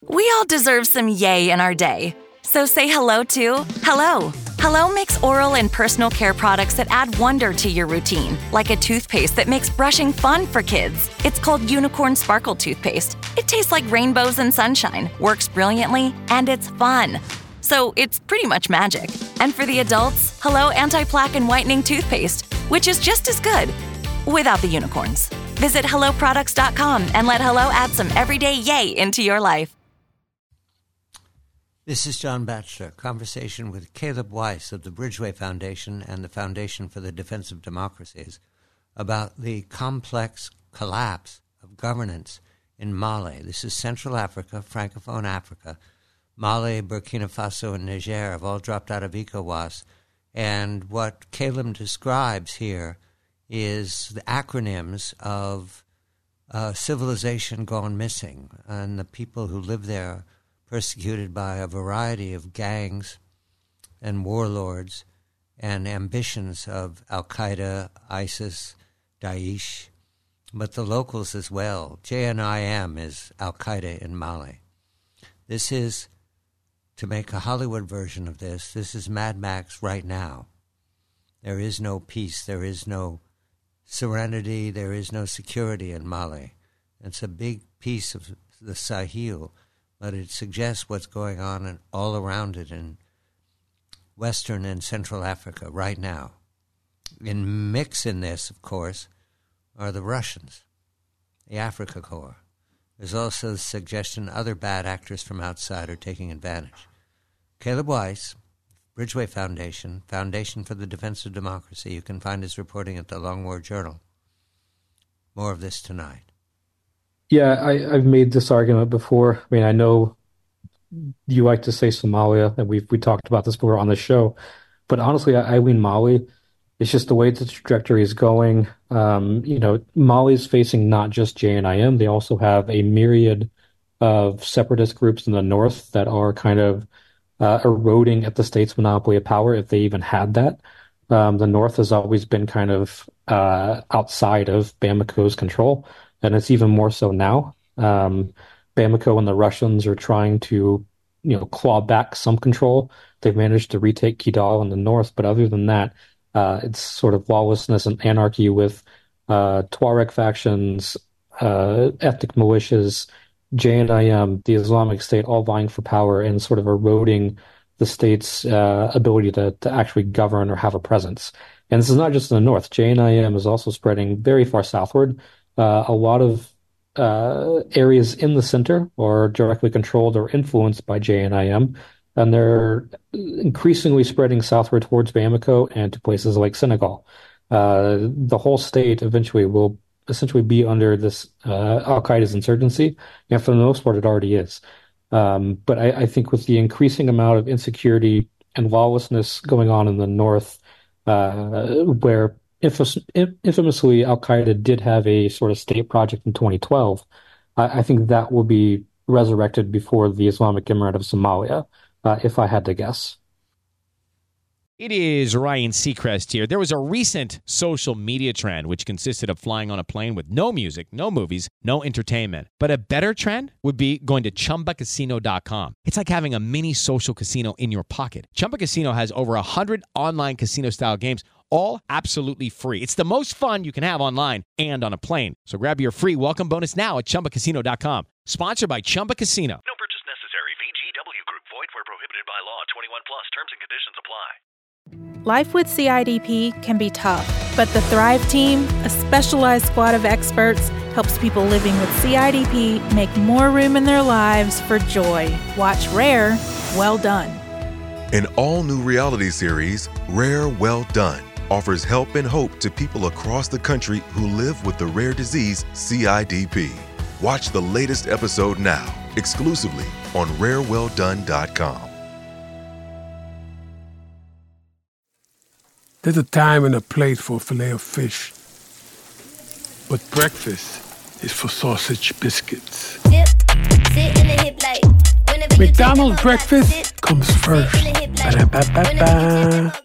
We all deserve some yay in our day. So say hello to Hello. Hello makes oral and personal care products that add wonder to your routine, like a toothpaste that makes brushing fun for kids. It's called Unicorn Sparkle Toothpaste. It tastes like rainbows and sunshine, works brilliantly, and it's fun. So it's pretty much magic. And for the adults, Hello Anti-Plaque and Whitening Toothpaste, which is just as good, without the unicorns. Visit HelloProducts.com and let Hello add some everyday yay into your life. This is John Batchelor, conversation with Caleb Weiss of the Bridgeway Foundation and the Foundation for the Defense of Democracies about the complex collapse of governance in Mali. This is Central Africa, Francophone Africa. Mali, Burkina Faso, and Niger have all dropped out of ECOWAS. And what Caleb describes here is the acronyms of civilization gone missing, and the people who live there persecuted by a variety of gangs and warlords and ambitions of Al-Qaeda, ISIS, Daesh, but the locals as well. JNIM is Al-Qaeda in Mali. This is, to make a Hollywood version of this is Mad Max right now. There is no peace, there is no serenity, there is no security in Mali. It's a big piece of the Sahel, but it suggests what's going on all around it in Western and Central Africa right now. In mix in this, of course, are the Russians, the Africa Corps. There's also the suggestion other bad actors from outside are taking advantage. Caleb Weiss, Bridgeway Foundation, Foundation for the Defense of Democracy. You can find his reporting at the Long War Journal. More of this tonight. Yeah, I've made this argument before. I mean, I know you like to say Somalia, and we talked about this before on the show, but honestly, I mean Mali. It's just the way the trajectory is going. Mali's facing not just JNIM; they also have a myriad of separatist groups in the north that are kind of eroding at the state's monopoly of power, if they even had that. The north has always been kind of outside of Bamako's control. And it's even more so now. Bamako and the Russians are trying to, claw back some control. They've managed to retake Kidal in the north, but other than that, it's sort of lawlessness and anarchy with Tuareg factions, ethnic militias, JNIM, the Islamic State, all vying for power and sort of eroding the state's ability to actually govern or have a presence. And this is not just in the north. JNIM is also spreading very far southward. A lot of areas in the center are directly controlled or influenced by JNIM, and they're increasingly spreading southward towards Bamako and to places like Senegal. The whole state eventually will essentially be under this Al-Qaeda's insurgency, and for the most part it already is. But I think with the increasing amount of insecurity and lawlessness going on in the north, where infamously, Al-Qaeda did have a sort of state project in 2012. I think that will be resurrected before the Islamic Emirate of Somalia, if I had to guess. It is Ryan Seacrest here. There was a recent social media trend which consisted of flying on a plane with no music, no movies, no entertainment. But a better trend would be going to ChumbaCasino.com. It's like having a mini social casino in your pocket. Chumba Casino has over 100 online casino-style games, all absolutely free. It's the most fun you can have online and on a plane. So grab your free welcome bonus now at ChumbaCasino.com. Sponsored by Chumba Casino. No purchase necessary. VGW Group. Void where prohibited by law. 21 plus. Terms and conditions apply. Life with CIDP can be tough, but the Thrive Team, a specialized squad of experts, helps people living with CIDP make more room in their lives for joy. Watch Rare, Well Done. An all-new reality series, Rare Well Done, offers help and hope to people across the country who live with the rare disease CIDP. Watch the latest episode now, exclusively on rarewelldone.com. There's a time and a place for filet of fish. But breakfast is for sausage biscuits. McDonald's breakfast comes first. Ba-da-ba-ba-ba.